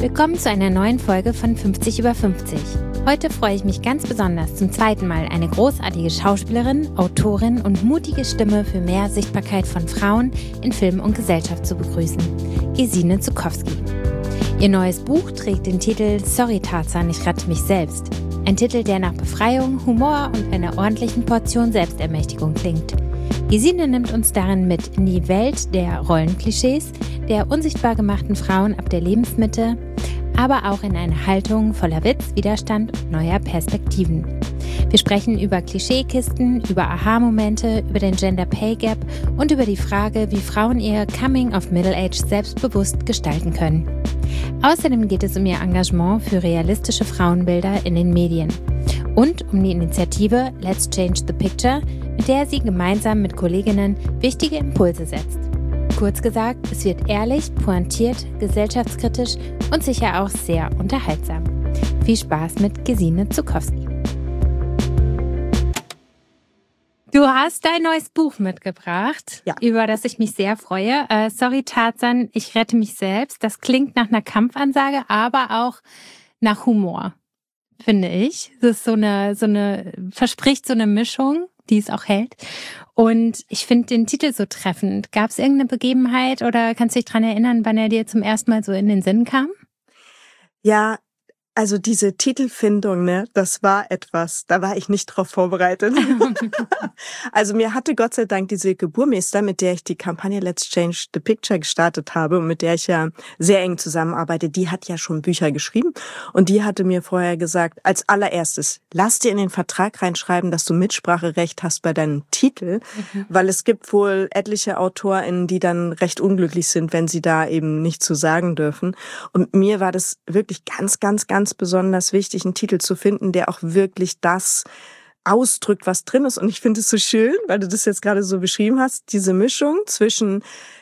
Willkommen zu einer neuen Folge von 50 über 50. Heute freue ich mich ganz besonders, zum zweiten Mal eine großartige Schauspielerin, Autorin und mutige Stimme für mehr Sichtbarkeit von Frauen in Film und Gesellschaft zu begrüßen, Gesine Zuckowski. Ihr neues Buch trägt den Titel Sorry Tarzan, ich rette mich selbst. Ein Titel, der nach Befreiung, Humor und einer ordentlichen Portion Selbstermächtigung klingt. Gesine nimmt uns darin mit in die Welt der Rollenklischees, der unsichtbar gemachten Frauen ab der Lebensmitte, aber auch in eine Haltung voller Witz, Widerstand und neuer Perspektiven. Wir sprechen über Klischeekisten, über Aha-Momente, über den Gender Pay Gap und über die Frage, wie Frauen ihr Coming of Middle Age selbstbewusst gestalten können. Außerdem geht es um ihr Engagement für realistische Frauenbilder in den Medien und um die Initiative Let's Change the Picture, mit der sie gemeinsam mit Kolleginnen wichtige Impulse setzt. Kurz gesagt, es wird ehrlich, pointiert, gesellschaftskritisch und sicher auch sehr unterhaltsam. Viel Spaß mit Gesine Zuckowski. Du hast dein neues Buch mitgebracht, ja, über das ich mich sehr freue. Sorry Tarzan, ich rette mich selbst. Das klingt nach einer Kampfansage, aber auch nach Humor, finde ich. Das ist verspricht so eine Mischung, die es auch hält. Und ich finde den Titel so treffend. Gab es irgendeine Begebenheit oder kannst du dich daran erinnern, wann er dir zum ersten Mal so in den Sinn kam? Ja, also diese Titelfindung, das war etwas, da war ich nicht drauf vorbereitet. Also mir hatte Gott sei Dank diese Geburmeister, mit der ich die Kampagne Let's Change the Picture gestartet habe und mit der ich ja sehr eng zusammenarbeite, die hat ja schon Bücher geschrieben und die hatte mir vorher gesagt, als allererstes, lass dir in den Vertrag reinschreiben, dass du Mitspracherecht hast bei deinem Titel, weil es gibt wohl etliche AutorInnen, die dann recht unglücklich sind, wenn sie da eben nichts zu sagen dürfen. Und mir war das wirklich ganz besonders wichtig, einen Titel zu finden, der auch wirklich das ausdrückt, was drin ist. Und ich finde es so schön, weil du das jetzt gerade so beschrieben hast, diese Mischung zwischen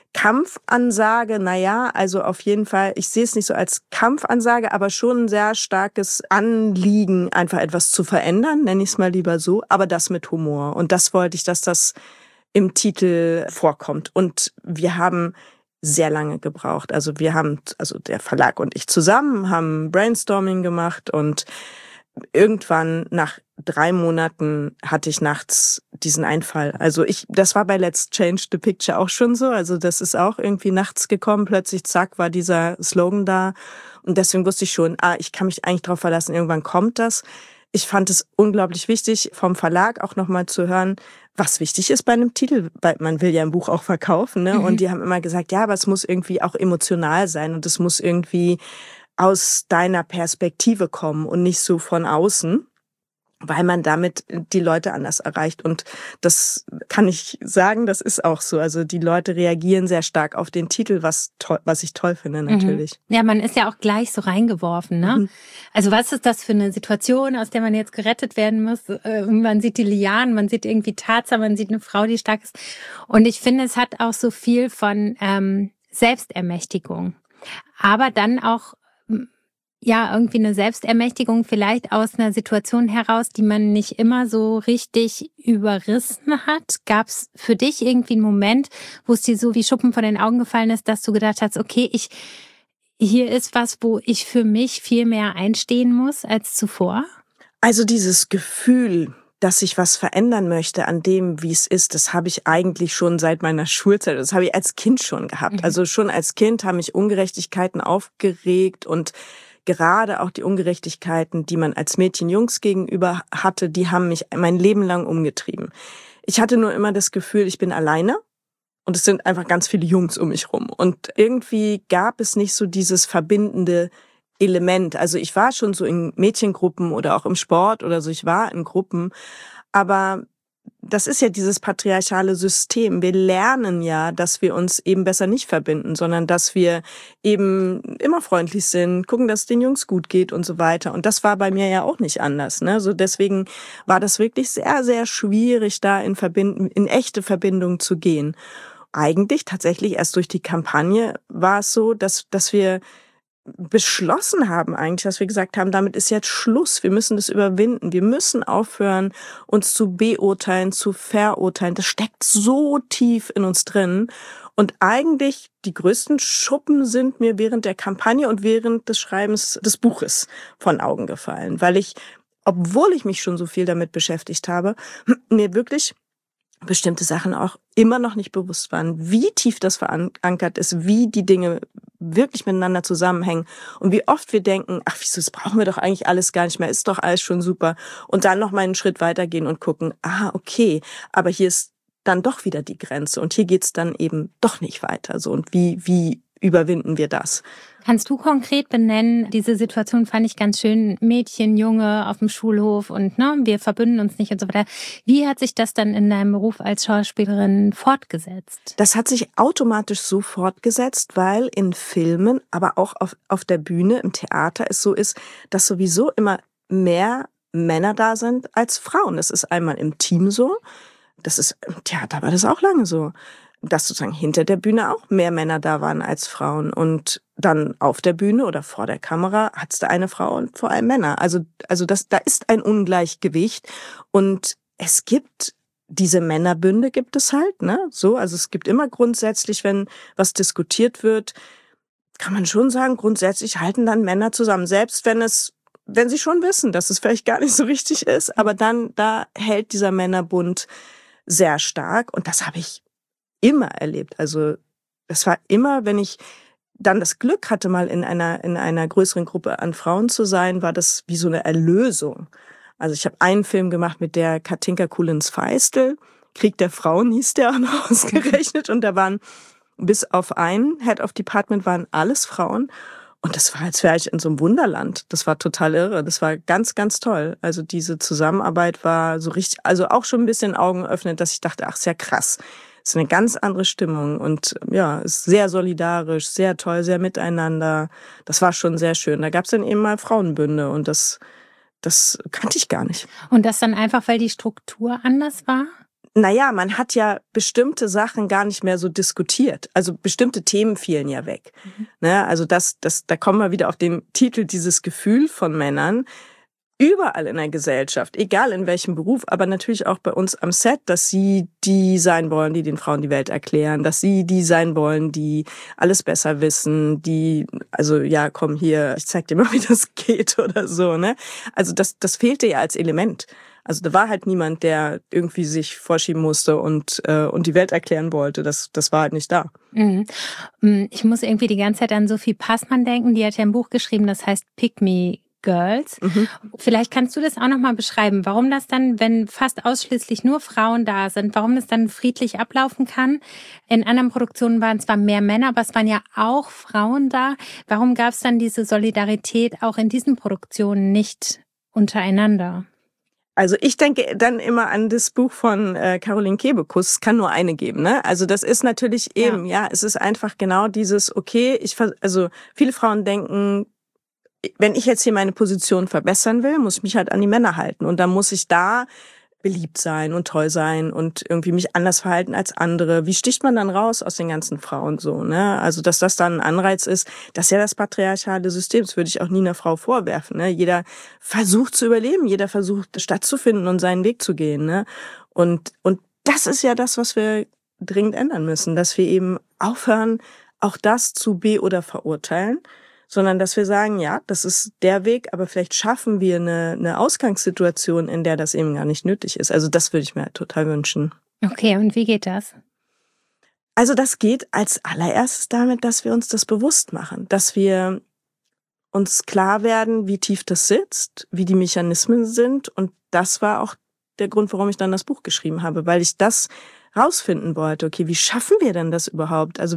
Kampfansage, also auf jeden Fall, ich sehe es nicht so als Kampfansage, aber schon ein sehr starkes Anliegen, einfach etwas zu verändern, nenne ich es mal lieber so, aber das mit Humor. Und das wollte ich, dass das im Titel vorkommt. Und wir haben sehr lange gebraucht. Also der Verlag und ich zusammen haben Brainstorming gemacht und irgendwann nach 3 Monaten hatte ich nachts diesen Einfall. Also das war bei Let's Change the Picture auch schon so. Also das ist auch irgendwie nachts gekommen. Plötzlich, zack, war dieser Slogan da. Und deswegen wusste ich schon, ich kann mich eigentlich drauf verlassen, irgendwann kommt das. Ich fand es unglaublich wichtig, vom Verlag auch nochmal zu hören, was wichtig ist bei einem Titel, weil man will ja ein Buch auch verkaufen, ne? Und die haben immer gesagt, ja, aber es muss irgendwie auch emotional sein und es muss irgendwie aus deiner Perspektive kommen und nicht so von außen, weil man damit die Leute anders erreicht. Und das kann ich sagen, das ist auch so. Also die Leute reagieren sehr stark auf den Titel, was ich toll finde natürlich. Ja, man ist ja auch gleich so reingeworfen, ne? Also was ist das für eine Situation, aus der man jetzt gerettet werden muss? Man sieht die Lianen, man sieht irgendwie Tarzan, man sieht eine Frau, die stark ist. Und ich finde, es hat auch so viel von Selbstermächtigung. Aber dann auch irgendwie eine Selbstermächtigung vielleicht aus einer Situation heraus, die man nicht immer so richtig überrissen hat. Gab es für dich irgendwie einen Moment, wo es dir so wie Schuppen von den Augen gefallen ist, dass du gedacht hast, okay, hier ist was, wo ich für mich viel mehr einstehen muss als zuvor? Also dieses Gefühl, dass ich was verändern möchte an dem, wie es ist, das habe ich eigentlich schon seit meiner Schulzeit, das habe ich als Kind schon gehabt. Also schon als Kind haben mich Ungerechtigkeiten aufgeregt und gerade auch die Ungerechtigkeiten, die man als Mädchen Jungs gegenüber hatte, die haben mich mein Leben lang umgetrieben. Ich hatte nur immer das Gefühl, ich bin alleine und es sind einfach ganz viele Jungs um mich rum. Und irgendwie gab es nicht so dieses verbindende Element. Also ich war schon so in Mädchengruppen oder auch im Sport oder so, ich war in Gruppen, aber das ist ja dieses patriarchale System. Wir lernen ja, dass wir uns eben besser nicht verbinden, sondern dass wir eben immer freundlich sind, gucken, dass es den Jungs gut geht und so weiter. Und das war bei mir ja auch nicht anders, ne? So deswegen war das wirklich sehr, sehr schwierig, da in echte Verbindung zu gehen. Eigentlich tatsächlich erst durch die Kampagne war es so, dass wir beschlossen haben eigentlich, dass wir gesagt haben, damit ist jetzt Schluss. Wir müssen das überwinden. Wir müssen aufhören, uns zu beurteilen, zu verurteilen. Das steckt so tief in uns drin. Und eigentlich die größten Schuppen sind mir während der Kampagne und während des Schreibens des Buches von Augen gefallen, weil ich, obwohl ich mich schon so viel damit beschäftigt habe, mir wirklich bestimmte Sachen auch immer noch nicht bewusst waren, wie tief das verankert ist, wie die Dinge wirklich miteinander zusammenhängen und wie oft wir denken, ach wieso, das brauchen wir doch eigentlich alles gar nicht mehr, ist doch alles schon super und dann noch mal einen Schritt weitergehen und gucken, okay, aber hier ist dann doch wieder die Grenze und hier geht's dann eben doch nicht weiter so und wie überwinden wir das? Kannst du konkret benennen, diese Situation fand ich ganz schön, Mädchen, Junge auf dem Schulhof und wir verbünden uns nicht und so weiter. Wie hat sich das dann in deinem Beruf als Schauspielerin fortgesetzt? Das hat sich automatisch so fortgesetzt, weil in Filmen, aber auch auf der Bühne, im Theater es so ist, dass sowieso immer mehr Männer da sind als Frauen. Das ist einmal im Team so, das ist im Theater war das auch lange so. Dass sozusagen hinter der Bühne auch mehr Männer da waren als Frauen. Und dann auf der Bühne oder vor der Kamera hat's da eine Frau und vor allem Männer. Also da ist ein Ungleichgewicht. Und es gibt diese Männerbünde gibt es halt, ne? So, also es gibt immer grundsätzlich, wenn was diskutiert wird, kann man schon sagen, grundsätzlich halten dann Männer zusammen. Selbst wenn sie schon wissen, dass es vielleicht gar nicht so richtig ist. Aber dann, da hält dieser Männerbund sehr stark. Und das habe ich immer erlebt. Also das war immer, wenn ich dann das Glück hatte, mal in einer größeren Gruppe an Frauen zu sein, war das wie so eine Erlösung. Also ich habe einen Film gemacht mit der Katinka Kulenz-Feistel, Krieg der Frauen hieß der auch noch ausgerechnet und da waren bis auf einen Head of Department waren alles Frauen und das war, als wäre ich in so einem Wunderland. Das war total irre. Das war ganz, ganz toll. Also diese Zusammenarbeit war so richtig, also auch schon ein bisschen Augen öffnend, dass ich dachte, ach, ist ja krass. Es ist eine ganz andere Stimmung und ja, ist sehr solidarisch, sehr toll, sehr miteinander. Das war schon sehr schön. Da gab es dann eben mal Frauenbünde und das kannte ich gar nicht. Und das dann einfach, weil die Struktur anders war? Naja, man hat ja bestimmte Sachen gar nicht mehr so diskutiert. Also bestimmte Themen fielen ja weg. Ne? Also da kommen wir wieder auf den Titel, dieses Gefühl von Männern. Überall in der Gesellschaft, egal in welchem Beruf, aber natürlich auch bei uns am Set, dass sie die sein wollen, die den Frauen die Welt erklären, dass sie die sein wollen, die alles besser wissen, die, also ja, komm hier, ich zeig dir mal, wie das geht oder so, ne? Also das fehlte ja als Element. Also da war halt niemand, der irgendwie sich vorschieben musste und die Welt erklären wollte. Das war halt nicht da. Mhm. Ich muss irgendwie die ganze Zeit an Sophie Passmann denken, die hat ja ein Buch geschrieben, das heißt Pick Me Girls. Vielleicht kannst du das auch nochmal beschreiben, warum das dann, wenn fast ausschließlich nur Frauen da sind, warum das dann friedlich ablaufen kann. In anderen Produktionen waren zwar mehr Männer, aber es waren ja auch Frauen da. Warum gab es dann diese Solidarität auch in diesen Produktionen nicht untereinander? Also ich denke dann immer an das Buch von Caroline Kebekus, es kann nur eine geben, ne? Also das ist natürlich eben, ja es ist einfach genau dieses, okay, also viele Frauen denken, wenn ich jetzt hier meine Position verbessern will, muss ich mich halt an die Männer halten. Und dann muss ich da beliebt sein und toll sein und irgendwie mich anders verhalten als andere. Wie sticht man dann raus aus den ganzen Frauen so, ne? Also, dass das dann ein Anreiz ist, das ist ja das patriarchale System. Das würde ich auch nie einer Frau vorwerfen, ne? Jeder versucht zu überleben, jeder versucht stattzufinden und seinen Weg zu gehen, ne? Und das ist ja das, was wir dringend ändern müssen, dass wir eben aufhören, auch das zu oder verurteilen, sondern dass wir sagen, ja, das ist der Weg, aber vielleicht schaffen wir eine Ausgangssituation, in der das eben gar nicht nötig ist. Also das würde ich mir total wünschen. Okay, und wie geht das? Also das geht als allererstes damit, dass wir uns das bewusst machen, dass wir uns klar werden, wie tief das sitzt, wie die Mechanismen sind. Und das war auch der Grund, warum ich dann das Buch geschrieben habe, weil ich das rausfinden wollte. Okay, wie schaffen wir denn das überhaupt? Also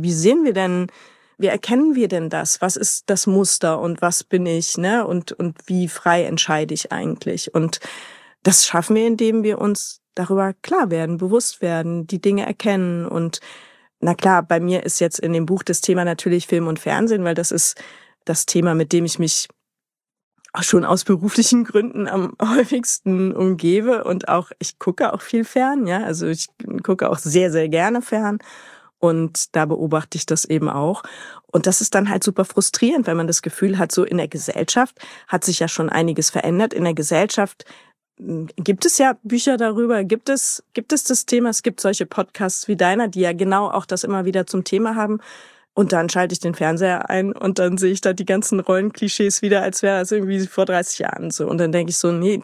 wie erkennen wir denn das? Was ist das Muster und was bin ich, ne? Und wie frei entscheide ich eigentlich? Und das schaffen wir, indem wir uns darüber klar werden, bewusst werden, die Dinge erkennen. Und na klar, bei mir ist jetzt in dem Buch das Thema natürlich Film und Fernsehen, weil das ist das Thema, mit dem ich mich auch schon aus beruflichen Gründen am häufigsten umgebe. Und auch, ich gucke auch viel fern, ja. Also ich gucke auch sehr, sehr gerne fern. Und da beobachte ich das eben auch. Und das ist dann halt super frustrierend, wenn man das Gefühl hat, so in der Gesellschaft hat sich ja schon einiges verändert. In der Gesellschaft gibt es ja Bücher darüber, gibt es das Thema, es gibt solche Podcasts wie deiner, die ja genau auch das immer wieder zum Thema haben. Und dann schalte ich den Fernseher ein und dann sehe ich da die ganzen Rollenklischees wieder, als wäre es irgendwie vor 30 Jahren so. Und dann denke ich so, nee,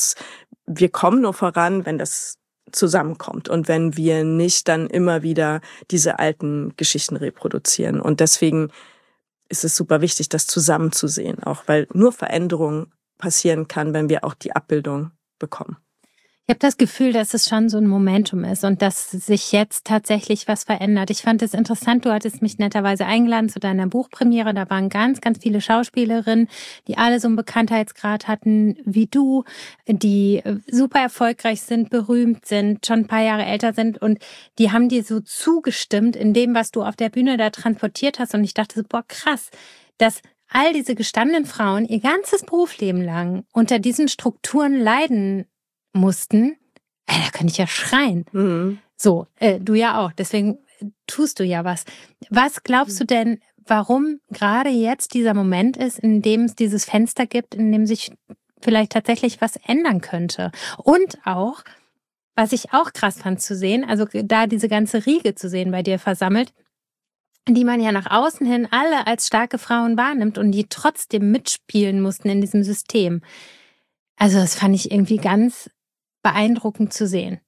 wir kommen nur voran, wenn das zusammenkommt und wenn wir nicht dann immer wieder diese alten Geschichten reproduzieren. Und deswegen ist es super wichtig, das zusammenzusehen, auch weil nur Veränderung passieren kann, wenn wir auch die Abbildung bekommen. Ich habe das Gefühl, dass es schon so ein Momentum ist und dass sich jetzt tatsächlich was verändert. Ich fand es interessant, du hattest mich netterweise eingeladen zu deiner Buchpremiere. Da waren ganz, ganz viele Schauspielerinnen, die alle so einen Bekanntheitsgrad hatten wie du, die super erfolgreich sind, berühmt sind, schon ein paar Jahre älter sind und die haben dir so zugestimmt in dem, was du auf der Bühne da transportiert hast. Und ich dachte so, boah, krass, dass all diese gestandenen Frauen ihr ganzes Berufsleben lang unter diesen Strukturen leiden mussten, da könnte ich ja schreien. Mhm. So, du ja auch, deswegen tust du ja was. Was glaubst du denn, warum gerade jetzt dieser Moment ist, in dem es dieses Fenster gibt, in dem sich vielleicht tatsächlich was ändern könnte? Und auch, was ich auch krass fand zu sehen, also da diese ganze Riege zu sehen bei dir versammelt, die man ja nach außen hin alle als starke Frauen wahrnimmt und die trotzdem mitspielen mussten in diesem System. Also das fand ich irgendwie ganz beeindruckend zu sehen.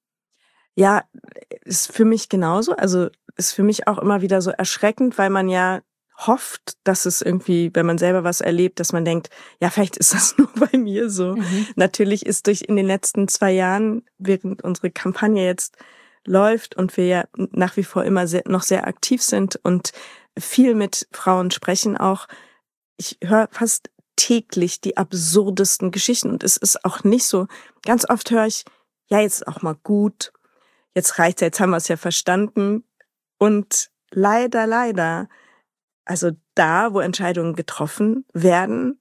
Ja, ist für mich genauso. Also ist für mich auch immer wieder so erschreckend, weil man ja hofft, dass es irgendwie, wenn man selber was erlebt, dass man denkt, ja, vielleicht ist das nur bei mir so. Mhm. Natürlich ist in den letzten 2 Jahren, während unsere Kampagne jetzt läuft und wir ja nach wie vor immer noch sehr aktiv sind und viel mit Frauen sprechen auch, ich höre fast täglich die absurdesten Geschichten und es ist auch nicht so, ganz oft höre ich, ja, jetzt ist auch mal gut, jetzt reicht's, jetzt haben wir es ja verstanden und leider, also da, wo Entscheidungen getroffen werden,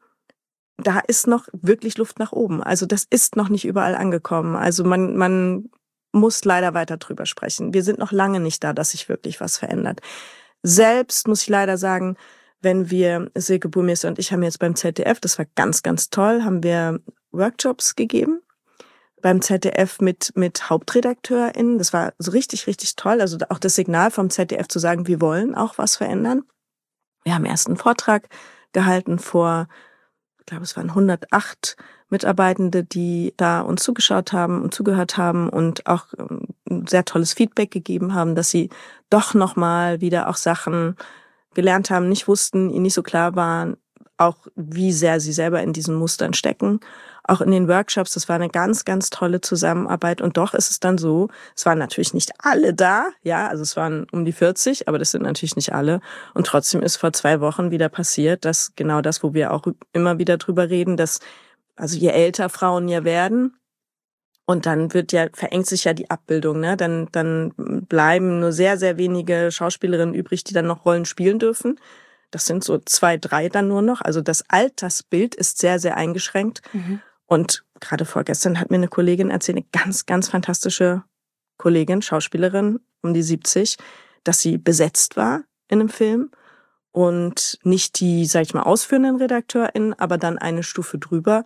da ist noch wirklich Luft nach oben, also das ist noch nicht überall angekommen, also man muss leider weiter drüber sprechen, wir sind noch lange nicht da, dass sich wirklich was verändert. Selbst muss ich leider sagen, wenn wir, Silke Burmeister und ich haben jetzt beim ZDF, das war ganz, ganz toll, haben wir Workshops gegeben beim ZDF mit HauptredakteurInnen. Das war so richtig, richtig toll. Also auch das Signal vom ZDF zu sagen, wir wollen auch was verändern. Wir haben erst einen Vortrag gehalten vor, ich glaube, es waren 108 Mitarbeitende, die da uns zugeschaut haben und zugehört haben und auch ein sehr tolles Feedback gegeben haben, dass sie doch nochmal wieder auch Sachen gelernt haben, nicht wussten, ihnen nicht so klar waren, auch wie sehr sie selber in diesen Mustern stecken. Auch in den Workshops, das war eine ganz, ganz tolle Zusammenarbeit. Und doch ist es dann so, es waren natürlich nicht alle da, ja, also es waren um die 40, aber das sind natürlich nicht alle. Und trotzdem ist vor 2 Wochen wieder passiert, dass genau das, wo wir auch immer wieder drüber reden, dass, also je älter Frauen ja werden, und dann verengt sich ja die Abbildung, ne? Dann bleiben nur sehr, sehr wenige Schauspielerinnen übrig, die dann noch Rollen spielen dürfen. Das sind so 2, 3 dann nur noch. Also das Altersbild ist sehr, sehr eingeschränkt. Mhm. Und gerade vorgestern hat mir eine Kollegin erzählt, eine ganz, ganz fantastische Kollegin, Schauspielerin, um die 70, dass sie besetzt war in einem Film. Und nicht die, sag ich mal, ausführenden RedakteurInnen, aber dann eine Stufe drüber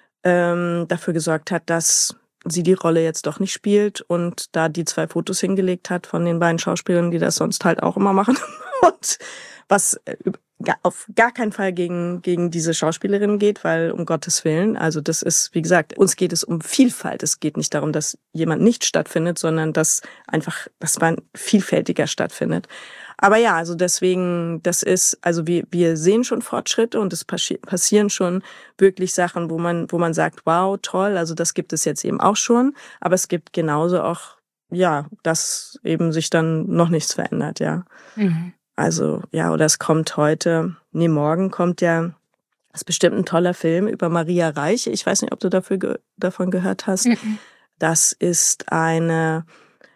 dafür gesorgt hat, dass sie die Rolle jetzt doch nicht spielt und da die 2 Fotos hingelegt hat von den beiden Schauspielern, die das sonst halt auch immer machen. Und was auf gar keinen Fall gegen diese Schauspielerin geht, weil um Gottes Willen, also das ist, wie gesagt, uns geht es um Vielfalt. Es geht nicht darum, dass jemand nicht stattfindet, sondern dass man vielfältiger stattfindet. Aber ja, also deswegen, das ist, also wir sehen schon Fortschritte und es passieren schon wirklich Sachen, wo man sagt, wow, toll, also das gibt es jetzt eben auch schon. Aber es gibt genauso auch, ja, dass eben sich dann noch nichts verändert, ja. Mhm. Also, ja, oder es kommt morgen kommt ja, das ist bestimmt ein toller Film über Maria Reich. Ich weiß nicht, ob du davon gehört hast. Mhm. Das ist eine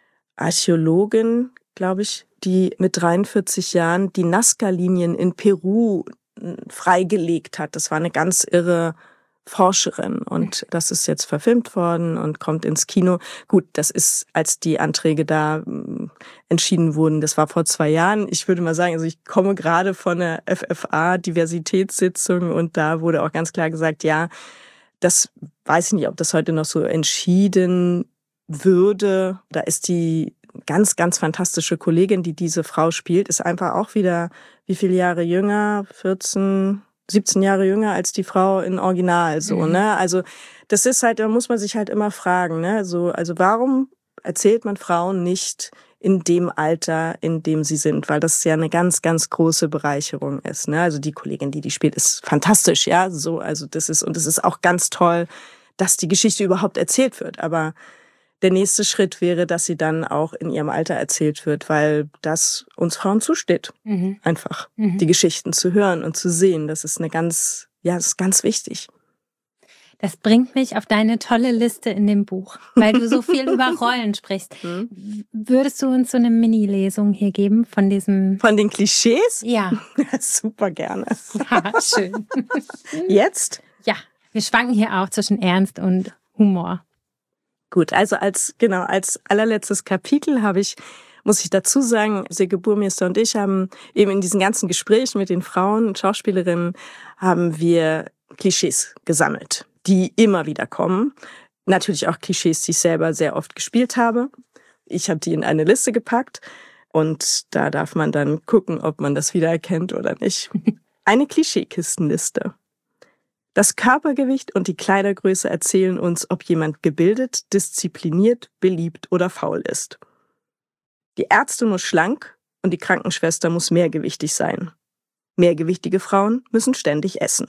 Archäologin, glaube ich, die mit 43 Jahren die Nazca-Linien in Peru freigelegt hat. Das war eine ganz irre Forscherin und das ist jetzt verfilmt worden und kommt ins Kino. Gut, das ist, als die Anträge da entschieden wurden, das war vor 2 Jahren. Ich würde mal sagen, also ich komme gerade von der FFA-Diversitätssitzung und da wurde auch ganz klar gesagt, ja, Das weiß ich nicht, ob das heute noch so entschieden würde. Da ist die ganz, ganz fantastische Kollegin, die diese Frau spielt, ist einfach auch wieder, wie viele Jahre jünger? 14, 17 Jahre jünger als die Frau in Original, so, ne? Also, das ist halt, da muss man sich halt immer fragen, ne? Also warum erzählt man Frauen nicht in dem Alter, in dem sie sind? Weil das ja eine ganz, ganz große Bereicherung ist, ne? Also, die Kollegin, die spielt, ist fantastisch, ja? So, also, das ist auch ganz toll, dass die Geschichte überhaupt erzählt wird. Aber der nächste Schritt wäre, dass sie dann auch in ihrem Alter erzählt wird, weil das uns Frauen zusteht. Einfach die Geschichten zu hören und zu sehen. Das ist das ist ganz wichtig. Das bringt mich auf deine tolle Liste in dem Buch, weil du so viel über Rollen sprichst. Würdest du uns so eine Mini-Lesung hier geben von diesem... Von den Klischees? Ja. Super gerne. Ja, schön. Jetzt? Ja, wir schwanken hier auch zwischen Ernst und Humor. Gut, also als allerletztes Kapitel muss ich dazu sagen, Silke Burmeister und ich haben eben in diesen ganzen Gesprächen mit den Frauen, Schauspielerinnen, haben wir Klischees gesammelt, die immer wieder kommen. Natürlich auch Klischees, die ich selber sehr oft gespielt habe. Ich habe die in eine Liste gepackt und da darf man dann gucken, ob man das wiedererkennt oder nicht. Eine Klischeekistenliste. Das Körpergewicht und die Kleidergröße erzählen uns, ob jemand gebildet, diszipliniert, beliebt oder faul ist. Die Ärztin muss schlank und die Krankenschwester muss mehrgewichtig sein. Mehrgewichtige Frauen müssen ständig essen.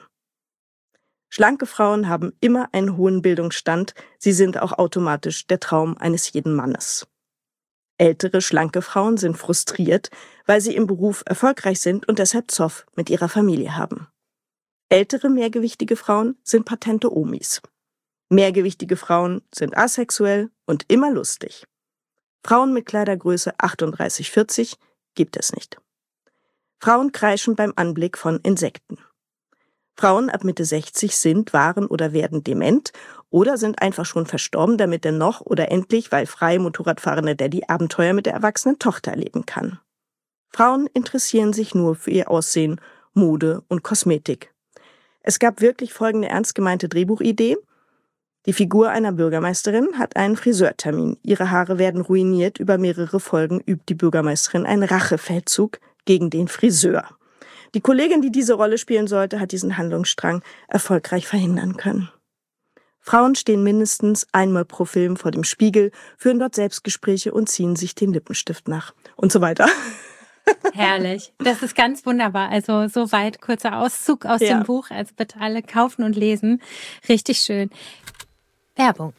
Schlanke Frauen haben immer einen hohen Bildungsstand, sie sind auch automatisch der Traum eines jeden Mannes. Ältere, schlanke Frauen sind frustriert, weil sie im Beruf erfolgreich sind und deshalb Zoff mit ihrer Familie haben. Ältere, mehrgewichtige Frauen sind patente Omis. Mehrgewichtige Frauen sind asexuell und immer lustig. Frauen mit Kleidergröße 38-40 gibt es nicht. Frauen kreischen beim Anblick von Insekten. Frauen ab Mitte 60 sind, waren oder werden dement oder sind einfach schon verstorben, damit er noch oder endlich, weil frei Motorradfahrende Daddy Abenteuer mit der erwachsenen Tochter erleben kann. Frauen interessieren sich nur für ihr Aussehen, Mode und Kosmetik. Es gab wirklich folgende ernst gemeinte Drehbuchidee. Die Figur einer Bürgermeisterin hat einen Friseurtermin. Ihre Haare werden ruiniert. Über mehrere Folgen übt die Bürgermeisterin einen Rachefeldzug gegen den Friseur. Die Kollegin, die diese Rolle spielen sollte, hat diesen Handlungsstrang erfolgreich verhindern können. Frauen stehen mindestens einmal pro Film vor dem Spiegel, führen dort Selbstgespräche und ziehen sich den Lippenstift nach. Und so weiter. Herrlich. Das ist ganz wunderbar. Also soweit kurzer Auszug aus dem Buch. Also bitte alle kaufen und lesen. Richtig schön. Werbung.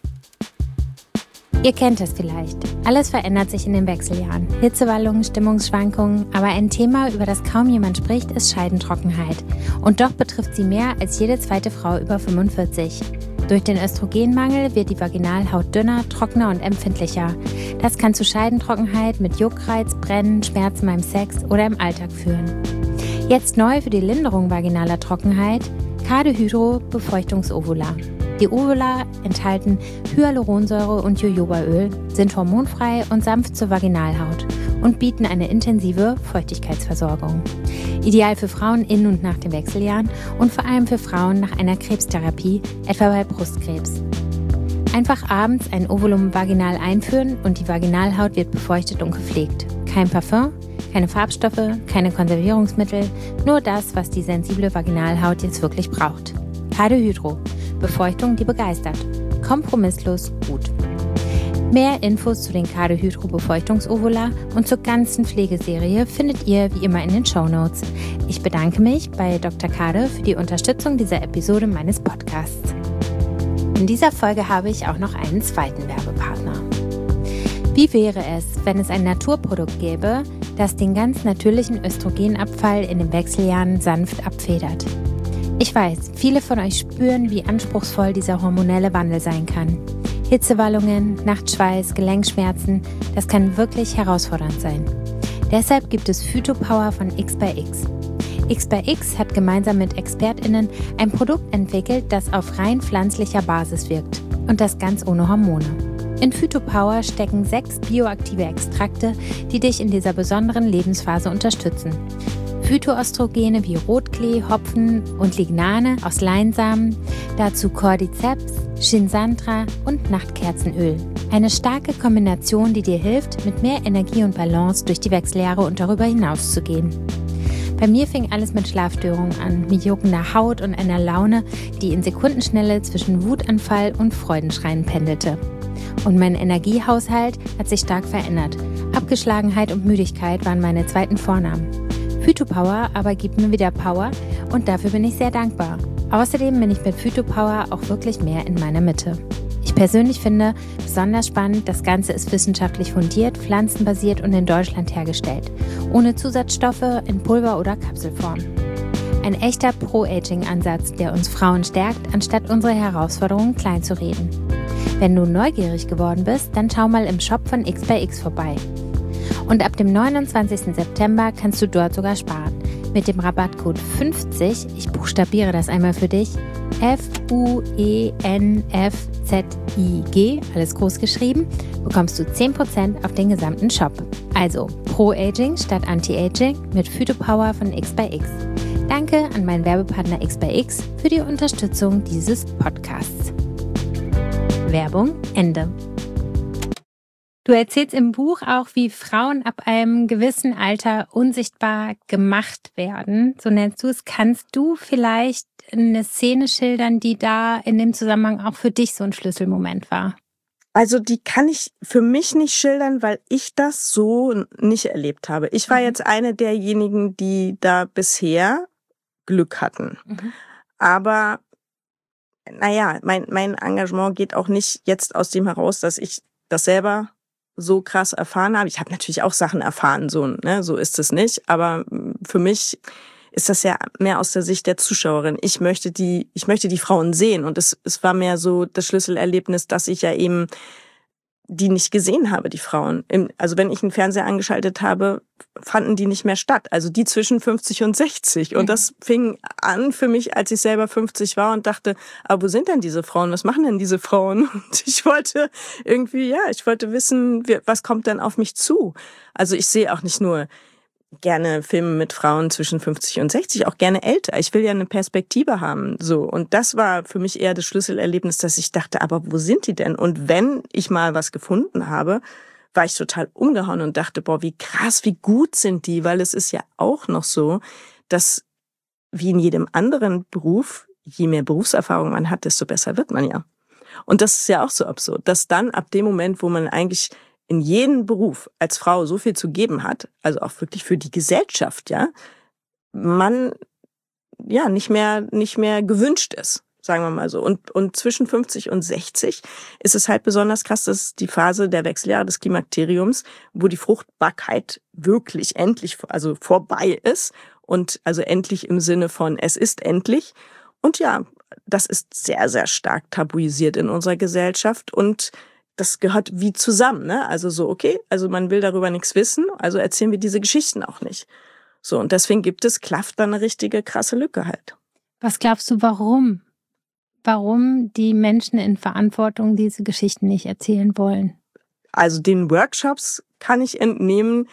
Ihr kennt es vielleicht. Alles verändert sich in den Wechseljahren. Hitzewallungen, Stimmungsschwankungen. Aber ein Thema, über das kaum jemand spricht, ist Scheidentrockenheit. Und doch betrifft sie mehr als jede zweite Frau über 45. Durch den Östrogenmangel wird die Vaginalhaut dünner, trockener und empfindlicher. Das kann zu Scheidentrockenheit mit Juckreiz, Brennen, Schmerzen beim Sex oder im Alltag führen. Jetzt neu für die Linderung vaginaler Trockenheit: Kardehydro Befeuchtungsovula. Die Ovula enthalten Hyaluronsäure und Jojobaöl, sind hormonfrei und sanft zur Vaginalhaut und bieten eine intensive Feuchtigkeitsversorgung. Ideal für Frauen in und nach den Wechseljahren und vor allem für Frauen nach einer Krebstherapie, etwa bei Brustkrebs. Einfach abends ein Ovulum vaginal einführen und die Vaginalhaut wird befeuchtet und gepflegt. Kein Parfum, keine Farbstoffe, keine Konservierungsmittel, nur das, was die sensible Vaginalhaut jetzt wirklich braucht. Kardehydro. Befeuchtung, die begeistert. Kompromisslos gut. Mehr Infos zu den Kardehydro-Befeuchtungsovula und zur ganzen Pflegeserie findet ihr wie immer in den Shownotes. Ich bedanke mich bei Dr. Kade für die Unterstützung dieser Episode meines Podcasts. In dieser Folge habe ich auch noch einen zweiten Werbepartner. Wie wäre es, wenn es ein Naturprodukt gäbe, das den ganz natürlichen Östrogenabfall in den Wechseljahren sanft abfedert? Ich weiß, viele von euch spüren, wie anspruchsvoll dieser hormonelle Wandel sein kann. Hitzewallungen, Nachtschweiß, Gelenkschmerzen, das kann wirklich herausfordernd sein. Deshalb gibt es Phytopower von X-by-X. X-by-X hat gemeinsam mit ExpertInnen ein Produkt entwickelt, das auf rein pflanzlicher Basis wirkt. Und das ganz ohne Hormone. In Phytopower stecken 6 bioaktive Extrakte, die dich in dieser besonderen Lebensphase unterstützen. Phytoöstrogene wie Rotklee, Hopfen und Lignane aus Leinsamen, dazu Cordyceps, Shinsantra und Nachtkerzenöl. Eine starke Kombination, die dir hilft, mit mehr Energie und Balance durch die Wechseljahre und darüber hinaus zu gehen. Bei mir fing alles mit Schlafstörungen an, mit juckender Haut und einer Laune, die in Sekundenschnelle zwischen Wutanfall und Freudenschreien pendelte. Und mein Energiehaushalt hat sich stark verändert. Abgeschlagenheit und Müdigkeit waren meine zweiten Vornamen. Phytopower aber gibt mir wieder Power und dafür bin ich sehr dankbar. Außerdem bin ich mit Phytopower auch wirklich mehr in meiner Mitte. Ich persönlich finde besonders spannend, das Ganze ist wissenschaftlich fundiert, pflanzenbasiert und in Deutschland hergestellt. Ohne Zusatzstoffe in Pulver- oder Kapselform. Ein echter Pro-Aging-Ansatz, der uns Frauen stärkt, anstatt unsere Herausforderungen klein zu reden. Wenn du neugierig geworden bist, dann schau mal im Shop von X vorbei. Und ab dem 29. September kannst du dort sogar sparen. Mit dem Rabattcode 50, ich buchstabiere das einmal für dich, FUENFZIG, alles groß geschrieben, bekommst du 10% auf den gesamten Shop. Also Pro-Aging statt Anti-Aging mit Phytopower von X. Danke an meinen Werbepartner X für die Unterstützung dieses Podcasts. Werbung Ende. Du erzählst im Buch auch, wie Frauen ab einem gewissen Alter unsichtbar gemacht werden. So nennst du es. Kannst du vielleicht eine Szene schildern, die da in dem Zusammenhang auch für dich so ein Schlüsselmoment war? Also die kann ich für mich nicht schildern, weil ich das so nicht erlebt habe. Ich war jetzt eine derjenigen, die da bisher Glück hatten. Aber naja, mein Engagement geht auch nicht jetzt aus dem heraus, dass ich das selber so krass erfahren habe. Ich habe natürlich auch Sachen erfahren, so ist es nicht. Aber für mich ist das ja mehr aus der Sicht der Zuschauerin. Ich möchte die Frauen sehen. Und es war mehr so das Schlüsselerlebnis, dass ich ja eben die nicht gesehen habe, die Frauen. Also wenn ich einen Fernseher angeschaltet habe, fanden die nicht mehr statt. Also die zwischen 50 und 60. Und das fing an für mich, als ich selber 50 war und dachte, aber wo sind denn diese Frauen? Was machen denn diese Frauen? Und ich wollte wissen, was kommt denn auf mich zu? Also ich sehe auch nicht nur gerne Filme mit Frauen zwischen 50 und 60, auch gerne älter. Ich will ja eine Perspektive haben, so. Und das war für mich eher das Schlüsselerlebnis, dass ich dachte, aber wo sind die denn? Und wenn ich mal was gefunden habe, war ich total umgehauen und dachte, boah, wie krass, wie gut sind die? Weil es ist ja auch noch so, dass wie in jedem anderen Beruf, je mehr Berufserfahrung man hat, desto besser wird man ja. Und das ist ja auch so absurd, dass dann ab dem Moment, wo man eigentlich in jedem Beruf als Frau so viel zu geben hat, also auch wirklich für die Gesellschaft, ja, man ja nicht mehr gewünscht ist, sagen wir mal so. Und zwischen 50 und 60 ist es halt besonders krass, das ist die Phase der Wechseljahre des Klimakteriums, wo die Fruchtbarkeit wirklich endlich, also vorbei ist und also endlich im Sinne von es ist endlich. Und ja, das ist sehr, sehr stark tabuisiert in unserer Gesellschaft und das gehört wie zusammen, ne? Also so, okay, also man will darüber nichts wissen, also erzählen wir diese Geschichten auch nicht. So, und deswegen klafft da eine richtige krasse Lücke halt. Was glaubst du, warum? Warum die Menschen in Verantwortung diese Geschichten nicht erzählen wollen? Also den Workshops kann ich entnehmen,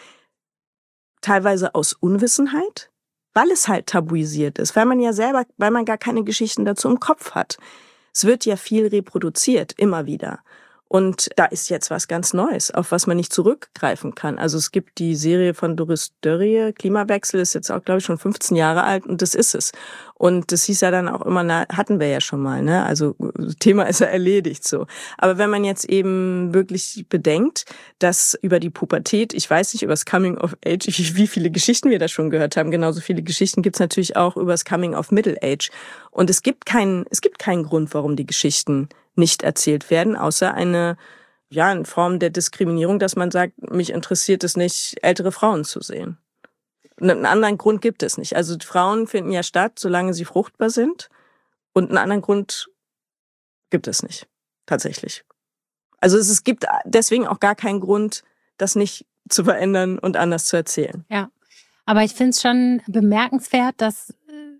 teilweise aus Unwissenheit, weil es halt tabuisiert ist, weil man gar keine Geschichten dazu im Kopf hat. Es wird ja viel reproduziert, immer wieder. Und da ist jetzt was ganz Neues, auf was man nicht zurückgreifen kann. Also es gibt die Serie von Doris Dörrie, Klimawechsel, ist jetzt auch, glaube ich, schon 15 Jahre alt und das ist es. Und das hieß ja dann auch immer, hatten wir ja schon mal, ne? Also Thema ist ja erledigt so. Aber wenn man jetzt eben wirklich bedenkt, dass über die Pubertät, ich weiß nicht, über das Coming of Age, wie viele Geschichten wir da schon gehört haben, genauso viele Geschichten gibt's natürlich auch über das Coming of Middle Age. Und es gibt keinen Grund, warum die Geschichten nicht erzählt werden, außer eine Form der Diskriminierung, dass man sagt, mich interessiert es nicht, ältere Frauen zu sehen. Einen anderen Grund gibt es nicht. Also Frauen finden ja statt, solange sie fruchtbar sind. Und einen anderen Grund gibt es nicht, tatsächlich. Also es gibt deswegen auch gar keinen Grund, das nicht zu verändern und anders zu erzählen. Ja, aber ich finde es schon bemerkenswert, dass,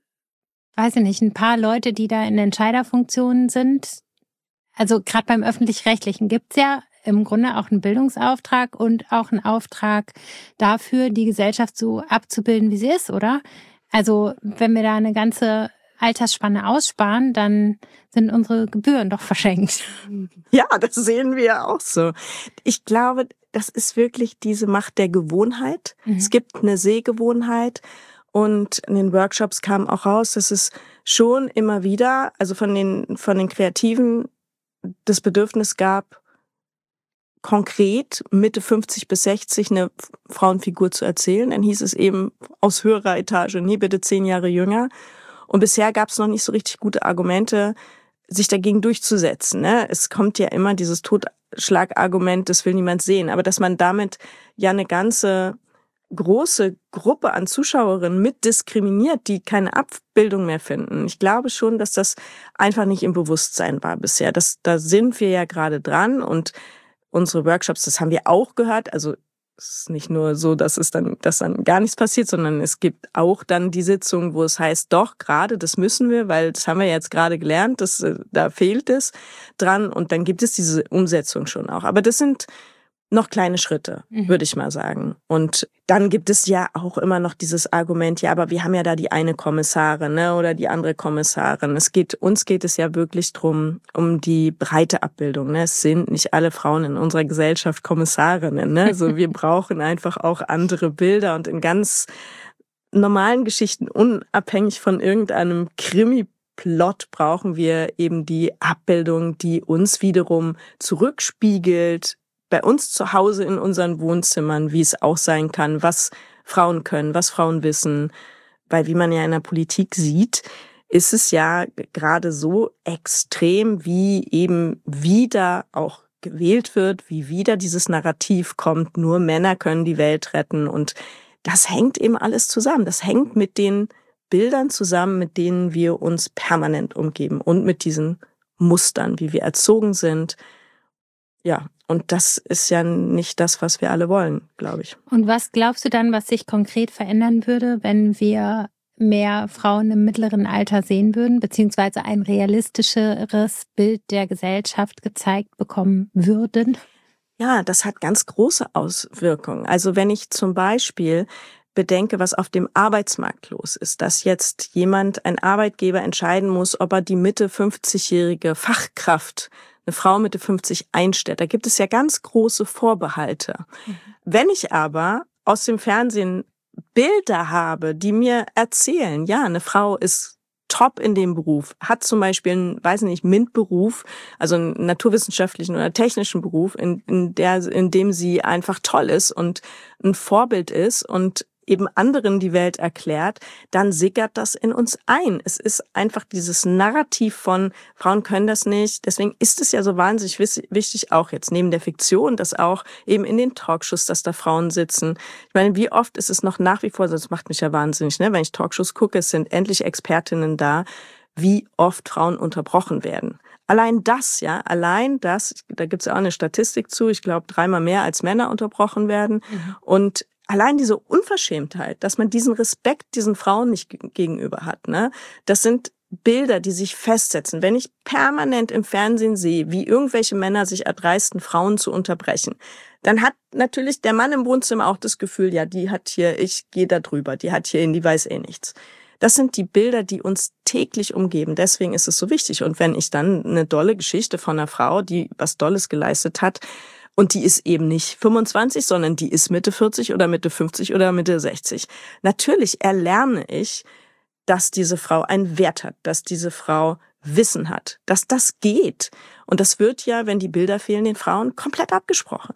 weiß ich nicht, ein paar Leute, die da in Entscheiderfunktionen sind, also gerade beim Öffentlich-Rechtlichen gibt's ja im Grunde auch ein Bildungsauftrag und auch ein Auftrag dafür, die Gesellschaft so abzubilden, wie sie ist, oder? Also wenn wir da eine ganze Altersspanne aussparen, dann sind unsere Gebühren doch verschenkt. Ja, das sehen wir auch so. Ich glaube, das ist wirklich diese Macht der Gewohnheit. Es gibt eine Sehgewohnheit. Und in den Workshops kam auch raus, dass es schon immer wieder, also von den Kreativen, das Bedürfnis gab, konkret Mitte 50 bis 60 eine Frauenfigur zu erzählen. Dann hieß es eben aus höherer Etage, nee, bitte 10 Jahre jünger. Und bisher gab es noch nicht so richtig gute Argumente, sich dagegen durchzusetzen. Ne? Es kommt ja immer dieses Totschlagargument, das will niemand sehen. Aber dass man damit ja eine ganze große Gruppe an Zuschauerinnen mit diskriminiert, die keine Abbildung mehr finden. Ich glaube schon, dass das einfach nicht im Bewusstsein war bisher. Da sind wir ja gerade dran und unsere Workshops, das haben wir auch gehört. Also es ist nicht nur so, dass dann gar nichts passiert, sondern es gibt auch dann die Sitzung, wo es heißt, doch, gerade, das müssen wir, weil das haben wir jetzt gerade gelernt, da fehlt es dran und dann gibt es diese Umsetzung schon auch. Aber das sind noch kleine Schritte, würde ich mal sagen. Und dann gibt es ja auch immer noch dieses Argument, ja, aber wir haben ja da die eine Kommissarin, ne, oder die andere Kommissarin. Uns geht es ja wirklich um die breite Abbildung, ne. Es sind nicht alle Frauen in unserer Gesellschaft Kommissarinnen, ne. Also wir brauchen einfach auch andere Bilder und in ganz normalen Geschichten, unabhängig von irgendeinem Krimi-Plot, brauchen wir eben die Abbildung, die uns wiederum zurückspiegelt, bei uns zu Hause in unseren Wohnzimmern, wie es auch sein kann, was Frauen können, was Frauen wissen. Weil wie man ja in der Politik sieht, ist es ja gerade so extrem, wie eben wieder auch gewählt wird, wie wieder dieses Narrativ kommt, nur Männer können die Welt retten. Und das hängt eben alles zusammen. Das hängt mit den Bildern zusammen, mit denen wir uns permanent umgeben und mit diesen Mustern, wie wir erzogen sind. Ja, und das ist ja nicht das, was wir alle wollen, glaube ich. Und was glaubst du dann, was sich konkret verändern würde, wenn wir mehr Frauen im mittleren Alter sehen würden, beziehungsweise ein realistischeres Bild der Gesellschaft gezeigt bekommen würden? Ja, das hat ganz große Auswirkungen. Also wenn ich zum Beispiel bedenke, was auf dem Arbeitsmarkt los ist, dass jetzt ein Arbeitgeber entscheiden muss, ob er die Mitte 50-jährige Fachkraft, eine Frau Mitte 50 einstellt. Da gibt es ja ganz große Vorbehalte. Wenn ich aber aus dem Fernsehen Bilder habe, die mir erzählen, ja, eine Frau ist top in dem Beruf, hat zum Beispiel einen, MINT-Beruf, also einen naturwissenschaftlichen oder technischen Beruf, in dem sie einfach toll ist und ein Vorbild ist und eben anderen die Welt erklärt, dann sickert das in uns ein. Es ist einfach dieses Narrativ von Frauen können das nicht. Deswegen ist es ja so wahnsinnig wichtig, auch jetzt neben der Fiktion, dass auch eben in den Talkshows, dass da Frauen sitzen. Ich meine, wie oft ist es noch nach wie vor, das macht mich ja wahnsinnig, ne? Wenn ich Talkshows gucke, es sind endlich Expertinnen da, wie oft Frauen unterbrochen werden. Allein das, da gibt's ja auch eine Statistik zu, ich glaube 3-mal mehr als Männer unterbrochen werden. Und allein diese Unverschämtheit, dass man diesen Respekt diesen Frauen nicht gegenüber hat, ne? Das sind Bilder, die sich festsetzen. Wenn ich permanent im Fernsehen sehe, wie irgendwelche Männer sich erdreisten, Frauen zu unterbrechen, dann hat natürlich der Mann im Wohnzimmer auch das Gefühl, ja, die hat hier, ich gehe da drüber, die weiß eh nichts. Das sind die Bilder, die uns täglich umgeben. Deswegen ist es so wichtig. Und wenn ich dann eine dolle Geschichte von einer Frau, die was Dolles geleistet hat, und die ist eben nicht 25, sondern die ist Mitte 40 oder Mitte 50 oder Mitte 60. Natürlich erlerne ich, dass diese Frau einen Wert hat, dass diese Frau Wissen hat, dass das geht. Und das wird ja, wenn die Bilder fehlen, den Frauen komplett abgesprochen.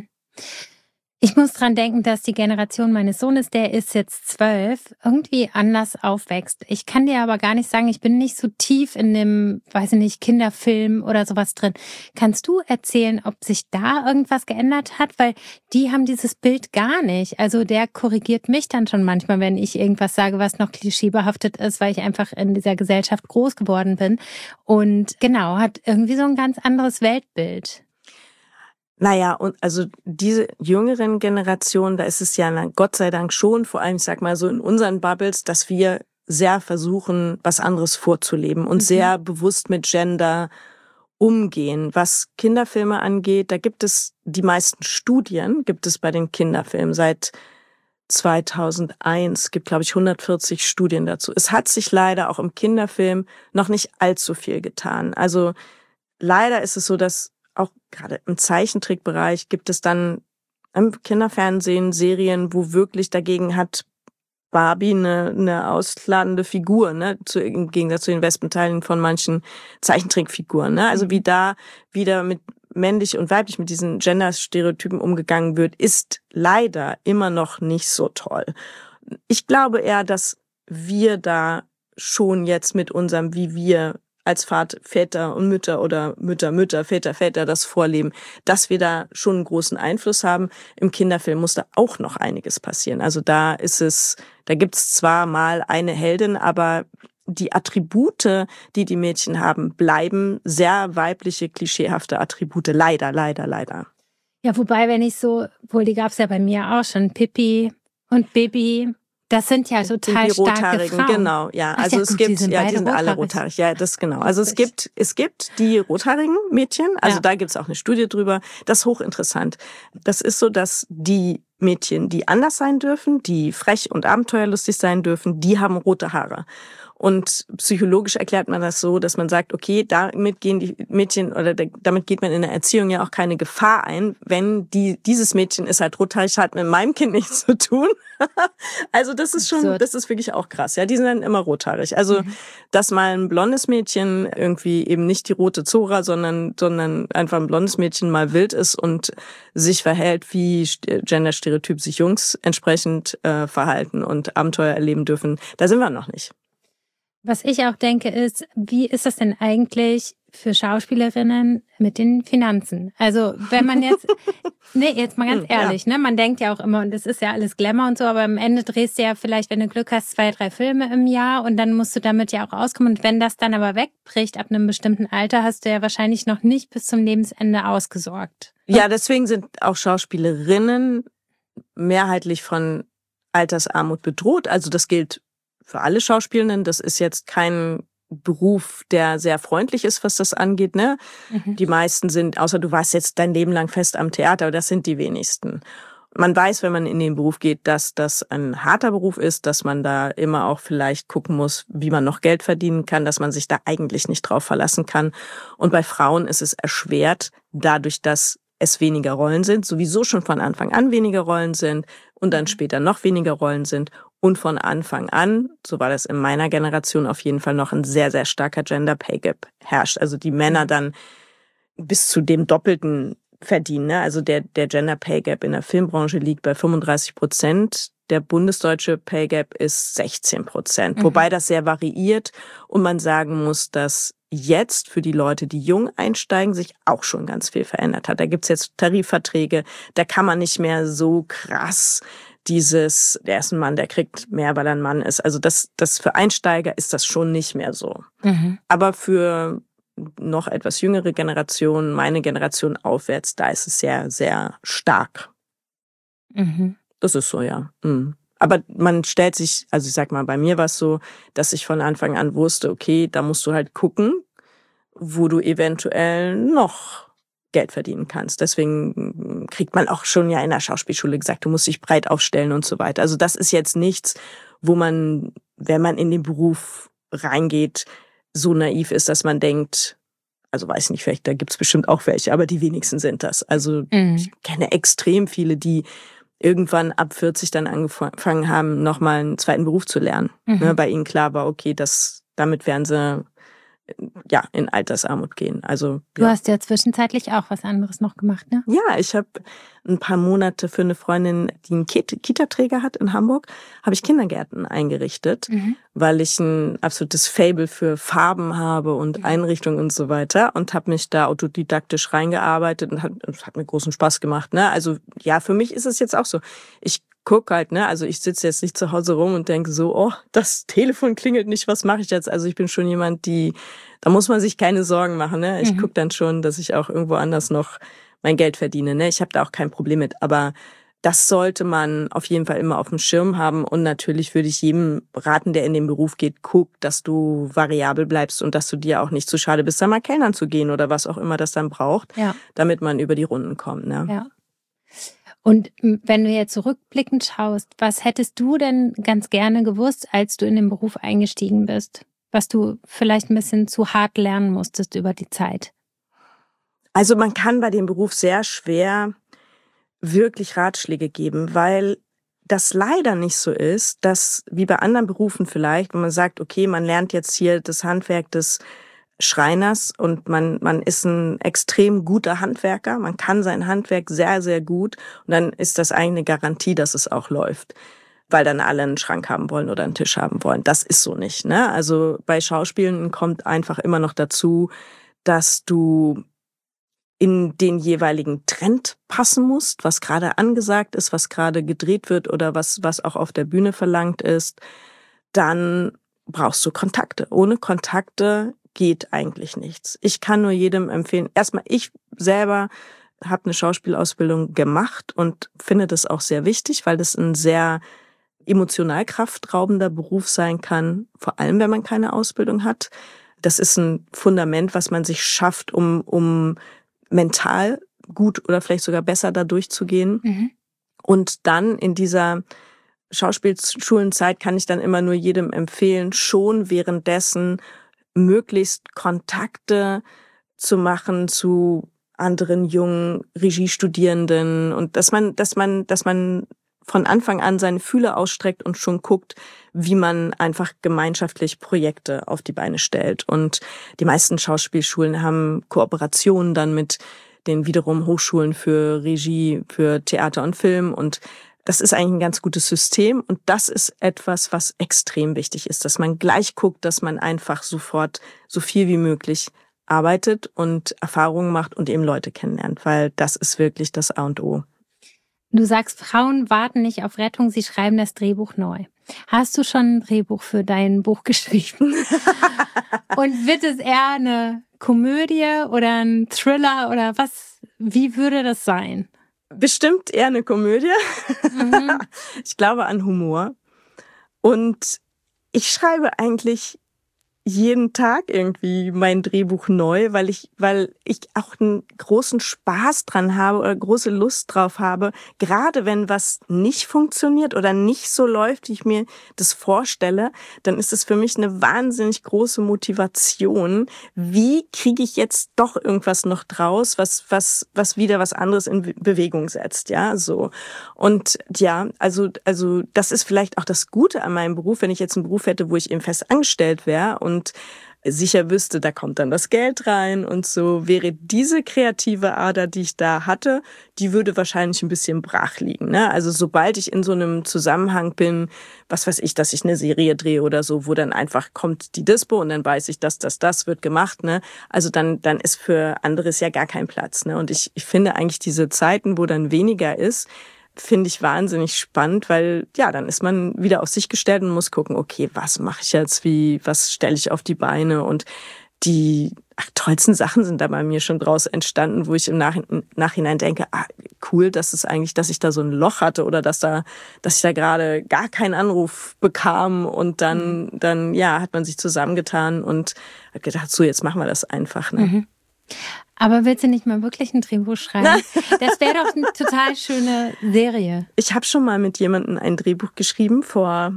Ich muss dran denken, dass die Generation meines Sohnes, der ist jetzt 12, irgendwie anders aufwächst. Ich kann dir aber gar nicht sagen, ich bin nicht so tief in dem, Kinderfilm oder sowas drin. Kannst du erzählen, ob sich da irgendwas geändert hat? Weil die haben dieses Bild gar nicht. Also der korrigiert mich dann schon manchmal, wenn ich irgendwas sage, was noch klischeebehaftet ist, weil ich einfach in dieser Gesellschaft groß geworden bin. Und genau, hat irgendwie so ein ganz anderes Weltbild. Naja, und also diese jüngeren Generationen, da ist es ja Gott sei Dank schon, vor allem, ich sag mal so in unseren Bubbles, dass wir sehr versuchen, was anderes vorzuleben und sehr bewusst mit Gender umgehen. Was Kinderfilme angeht, da gibt es die meisten Studien, gibt es bei den Kinderfilmen seit 2001, gibt, glaube ich, 140 Studien dazu. Es hat sich leider auch im Kinderfilm noch nicht allzu viel getan. Also leider ist es so, dass auch gerade im Zeichentrickbereich gibt es dann im Kinderfernsehen Serien, wo wirklich dagegen hat Barbie eine ausladende Figur, ne, im Gegensatz zu den Wespenteilen von manchen Zeichentrickfiguren, ne? Also wie da wieder mit männlich und weiblich mit diesen Gender-Stereotypen umgegangen wird, ist leider immer noch nicht so toll. Ich glaube eher, dass wir da schon jetzt mit unserem, wie wir als Väter und Mütter oder Mütter, Väter das vorleben, dass wir da schon einen großen Einfluss haben. Im Kinderfilm muss da auch noch einiges passieren. Also da gibt's zwar mal eine Heldin, aber die Attribute, die die Mädchen haben, bleiben sehr weibliche, klischeehafte Attribute. Leider, leider, leider. Ja, wobei, die gab's ja bei mir auch schon, Pippi und Bibi. Das sind ja total die starke Frauen. Genau, ja. Also es gibt, die sind alle rothaarig. Ja, das genau. Also es gibt die rothaarigen Mädchen. Also da gibt's auch eine Studie drüber. Das ist hochinteressant. Das ist so, dass die Mädchen, die anders sein dürfen, die frech und abenteuerlustig sein dürfen, die haben rote Haare. Und psychologisch erklärt man das so, dass man sagt, okay, damit gehen die Mädchen oder damit geht man in der Erziehung ja auch keine Gefahr ein, wenn dieses Mädchen ist halt rothaarig, hat mit meinem Kind nichts zu tun. Also das ist schon, das ist wirklich auch krass. Ja, die sind dann immer rothaarig. Also dass mal ein blondes Mädchen irgendwie eben nicht die rote Zora, sondern einfach ein blondes Mädchen mal wild ist und sich verhält, wie Genderstereotyp sich Jungs entsprechend verhalten und Abenteuer erleben dürfen, da sind wir noch nicht. Was ich auch denke ist, wie ist das denn eigentlich für Schauspielerinnen mit den Finanzen? Also wenn man jetzt, jetzt mal ganz ehrlich, ne, man denkt ja auch immer, und das ist ja alles Glamour und so, aber am Ende drehst du ja vielleicht, wenn du Glück hast, 2, 3 Filme im Jahr und dann musst du damit ja auch auskommen. Und wenn das dann aber wegbricht ab einem bestimmten Alter, hast du ja wahrscheinlich noch nicht bis zum Lebensende ausgesorgt. Ja, deswegen sind auch Schauspielerinnen mehrheitlich von Altersarmut bedroht. Also das gilt für alle Schauspielenden. Das ist jetzt kein Beruf, der sehr freundlich ist, was das angeht, ne? Die meisten sind, außer du warst jetzt dein Leben lang fest am Theater, aber das sind die wenigsten. Man weiß, wenn man in den Beruf geht, dass das ein harter Beruf ist, dass man da immer auch vielleicht gucken muss, wie man noch Geld verdienen kann, dass man sich da eigentlich nicht drauf verlassen kann. Und bei Frauen ist es erschwert, dadurch, dass es weniger Rollen sind, sowieso schon von Anfang an weniger Rollen sind und dann später noch weniger Rollen sind. Und von Anfang an, so war das in meiner Generation auf jeden Fall noch ein sehr, sehr starker Gender Pay Gap herrscht. Also die Männer dann bis zu dem Doppelten verdienen. Ne? Also der Gender Pay Gap in der Filmbranche liegt bei 35%. Der bundesdeutsche Pay Gap ist 16%. Wobei das sehr variiert und man sagen muss, dass jetzt für die Leute, die jung einsteigen, sich auch schon ganz viel verändert hat. Da gibt's jetzt Tarifverträge, da kann man nicht mehr so krass der ist ein Mann, der kriegt mehr, weil er ein Mann ist. Also das für Einsteiger ist das schon nicht mehr so. Aber für noch etwas jüngere Generationen, meine Generation aufwärts, da ist es sehr, sehr stark. Das ist so, ja. Aber man stellt sich, also ich sag mal, bei mir war es so, dass ich von Anfang an wusste, okay, da musst du halt gucken, wo du eventuell noch Geld verdienen kannst. Deswegen kriegt man auch schon ja in der Schauspielschule gesagt, du musst dich breit aufstellen und so weiter. Also das ist jetzt nichts, wo man, wenn man in den Beruf reingeht, so naiv ist, dass man denkt, also weiß nicht, vielleicht da gibt's bestimmt auch welche, aber die wenigsten sind das. Also ich kenne extrem viele, die irgendwann ab 40 dann angefangen haben, nochmal einen zweiten Beruf zu lernen. Ne, bei ihnen klar war, okay, damit werden sie in Altersarmut gehen. Also du hast ja zwischenzeitlich auch was anderes noch gemacht, ne? Ja, ich habe ein paar Monate für eine Freundin, die einen Kita-Träger hat in Hamburg, habe ich Kindergärten eingerichtet, weil ich ein absolutes Faible für Farben habe und Einrichtungen und so weiter und habe mich da autodidaktisch reingearbeitet und es hat mir großen Spaß gemacht. Ne? Also ja, für mich ist es jetzt auch so. Ich guck halt, ne, also ich sitze jetzt nicht zu Hause rum und denke so, oh, das Telefon klingelt nicht, was mache ich jetzt? Also ich bin schon jemand, da muss man sich keine Sorgen machen, ne? Ich guck dann schon, dass ich auch irgendwo anders noch mein Geld verdiene, ne? Ich habe da auch kein Problem mit, aber das sollte man auf jeden Fall immer auf dem Schirm haben. Und natürlich würde ich jedem raten, der in den Beruf geht, guck, dass du variabel bleibst und dass du dir auch nicht zu schade bist, da mal kellnern zu gehen oder was auch immer das dann braucht, damit man über die Runden kommt. Ne? Ja. Und wenn du jetzt zurückblickend schaust, was hättest du denn ganz gerne gewusst, als du in den Beruf eingestiegen bist? Was du vielleicht ein bisschen zu hart lernen musstest über die Zeit? Also man kann bei dem Beruf sehr schwer wirklich Ratschläge geben, weil das leider nicht so ist, dass wie bei anderen Berufen vielleicht, wenn man sagt, okay, man lernt jetzt hier das Handwerk des Schreiners und man ist ein extrem guter Handwerker, man kann sein Handwerk sehr, sehr gut und dann ist das eigentlich eine Garantie, dass es auch läuft, weil dann alle einen Schrank haben wollen oder einen Tisch haben wollen. Das ist so nicht, ne? Also bei Schauspielen kommt einfach immer noch dazu, dass du in den jeweiligen Trend passen musst, was gerade angesagt ist, was gerade gedreht wird oder was auch auf der Bühne verlangt ist, dann brauchst du Kontakte. Ohne Kontakte geht eigentlich nichts. Ich kann nur jedem empfehlen, erstmal ich selber habe eine Schauspielausbildung gemacht und finde das auch sehr wichtig, weil das ein sehr emotional kraftraubender Beruf sein kann, vor allem wenn man keine Ausbildung hat. Das ist ein Fundament, was man sich schafft, um mental gut oder vielleicht sogar besser da durchzugehen. Mhm. Und dann in dieser Schauspielschulenzeit kann ich dann immer nur jedem empfehlen, schon währenddessen möglichst Kontakte zu machen zu anderen jungen Regiestudierenden und dass man von Anfang an seine Fühler ausstreckt und schon guckt, wie man einfach gemeinschaftlich Projekte auf die Beine stellt. Und die meisten Schauspielschulen haben Kooperationen dann mit den wiederum Hochschulen für Regie, für Theater und Film. Und das ist eigentlich ein ganz gutes System. Und das ist etwas, was extrem wichtig ist, dass man gleich guckt, dass man einfach sofort so viel wie möglich arbeitet und Erfahrungen macht und eben Leute kennenlernt, weil das ist wirklich das A und O. Du sagst, Frauen warten nicht auf Rettung, sie schreiben das Drehbuch neu. Hast du schon ein Drehbuch für dein Buch geschrieben? Und wird es eher eine Komödie oder ein Thriller oder was? Wie würde das sein? Bestimmt eher eine Komödie. Mhm. Ich glaube an Humor. Und ich schreibe eigentlich jeden Tag irgendwie mein Drehbuch neu, weil ich auch einen großen Spaß dran habe oder große Lust drauf habe, gerade wenn was nicht funktioniert oder nicht so läuft, wie ich mir das vorstelle, dann ist es für mich eine wahnsinnig große Motivation. Wie kriege ich jetzt doch irgendwas noch draus, was wieder was anderes in Bewegung setzt, ja, so. Und ja, also das ist vielleicht auch das Gute an meinem Beruf, wenn ich jetzt einen Beruf hätte, wo ich eben fest angestellt wäre und sicher wüsste, da kommt dann das Geld rein und so, wäre diese kreative Ader, die ich da hatte, die würde wahrscheinlich ein bisschen brach liegen, ne? Also sobald ich in so einem Zusammenhang bin, was weiß ich, dass ich eine Serie drehe oder so, wo dann einfach kommt die Dispo und dann weiß ich, das wird gemacht, ne? Also dann ist für anderes ja gar kein Platz, ne? Und ich finde eigentlich diese Zeiten, wo dann weniger ist, finde ich wahnsinnig spannend, weil ja, dann ist man wieder auf sich gestellt und muss gucken, okay, was mache ich jetzt, was stelle ich auf die Beine und die tollsten Sachen sind da bei mir schon draus entstanden, wo ich im Nachhinein denke, cool, dass ich da so ein Loch hatte oder dass ich da gerade gar keinen Anruf bekam und dann ja, hat man sich zusammengetan und hat gedacht, so, jetzt machen wir das einfach, ne? Mhm. Aber willst du nicht mal wirklich ein Drehbuch schreiben? Das wäre doch eine total schöne Serie. Ich habe schon mal mit jemandem ein Drehbuch geschrieben vor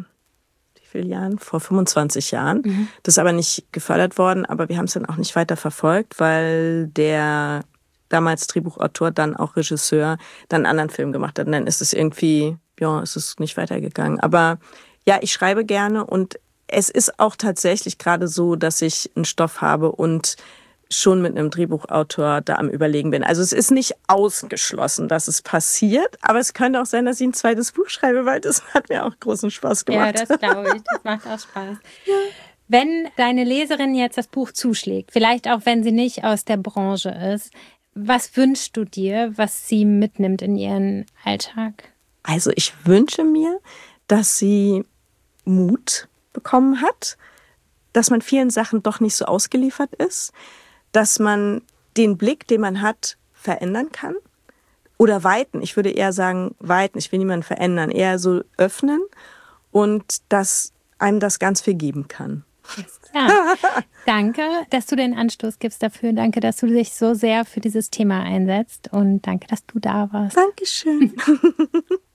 25 Jahren. Mhm. Das ist aber nicht gefördert worden, aber wir haben es dann auch nicht weiter verfolgt, weil der damals Drehbuchautor, dann auch Regisseur, dann einen anderen Film gemacht hat. Und dann ist es irgendwie, ist es nicht weitergegangen. Aber ja, ich schreibe gerne und es ist auch tatsächlich gerade so, dass ich einen Stoff habe und schon mit einem Drehbuchautor da am Überlegen bin. Also es ist nicht ausgeschlossen, dass es passiert, aber es könnte auch sein, dass ich ein zweites Buch schreibe, weil das hat mir auch großen Spaß gemacht. Ja, das glaube ich. Das macht auch Spaß. Ja. Wenn deine Leserin jetzt das Buch zuschlägt, vielleicht auch wenn sie nicht aus der Branche ist, was wünschst du dir, was sie mitnimmt in ihren Alltag? Also ich wünsche mir, dass sie Mut bekommen hat, dass man vielen Sachen doch nicht so ausgeliefert ist, dass man den Blick, den man hat, verändern kann oder weiten. Ich würde eher sagen, weiten. Ich will niemanden verändern. Eher so öffnen und dass einem das ganz viel geben kann. Ja. Danke, dass du den Anstoß gibst dafür. Danke, dass du dich so sehr für dieses Thema einsetzt. Und danke, dass du da warst. Dankeschön.